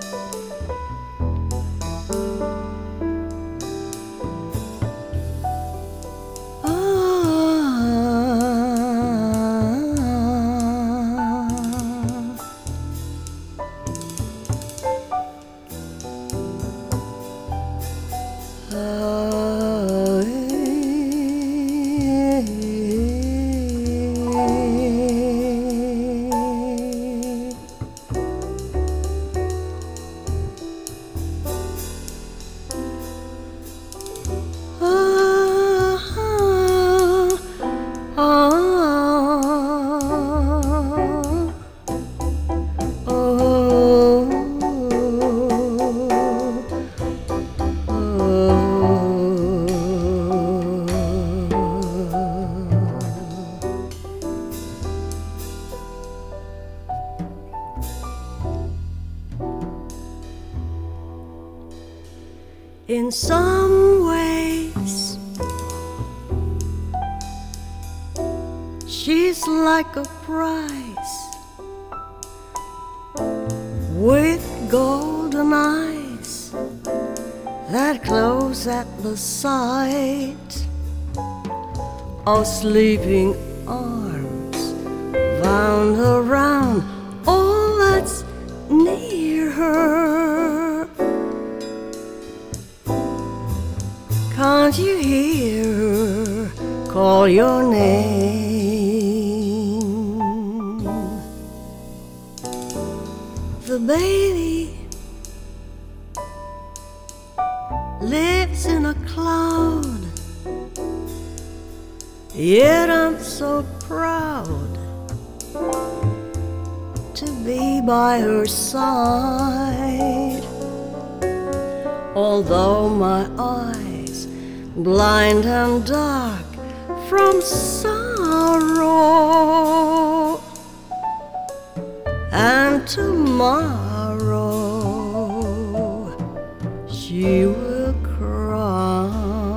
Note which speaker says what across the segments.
Speaker 1: In some ways, she's like a prize with golden eyes that close at the sight of sleeping arms wound around all that's near her. Can't you hear her call your name? The baby lives in a cloud, yet I'm so proud to be by her side. Although my eyes blind and dark from sorrow, and tomorrow she will cry.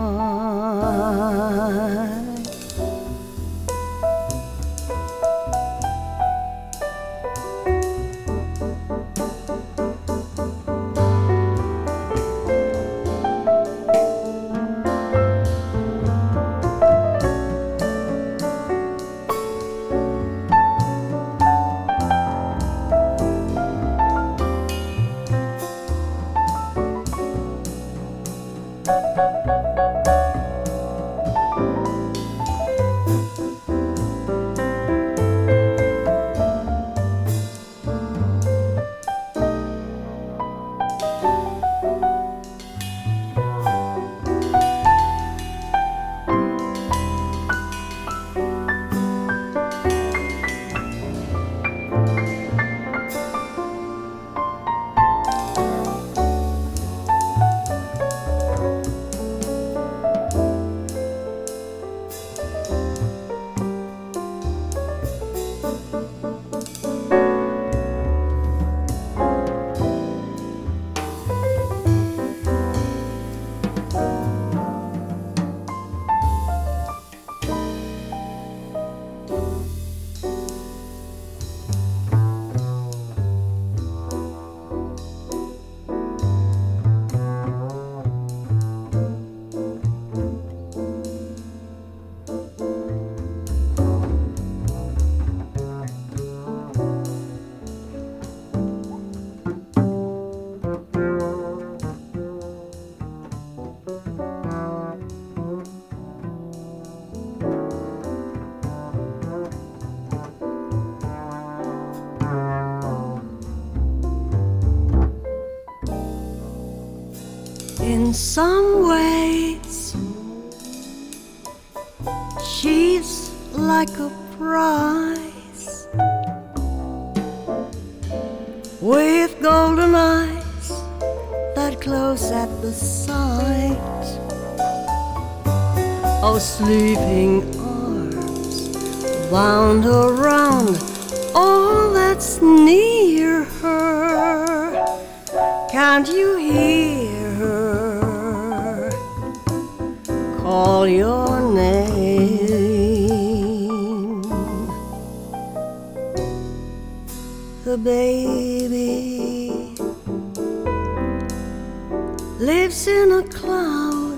Speaker 1: In some ways, she's like a prize with golden eyes that close at the sight of sleeping arms wound around all that's near her. Can't you hear her call your name? The baby lives in a cloud.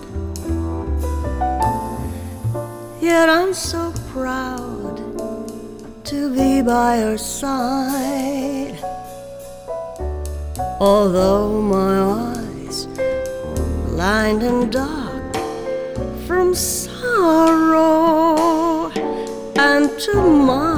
Speaker 1: Yet I'm so proud to be by her side. Although my eyes are blind and dark from sorrow, and to my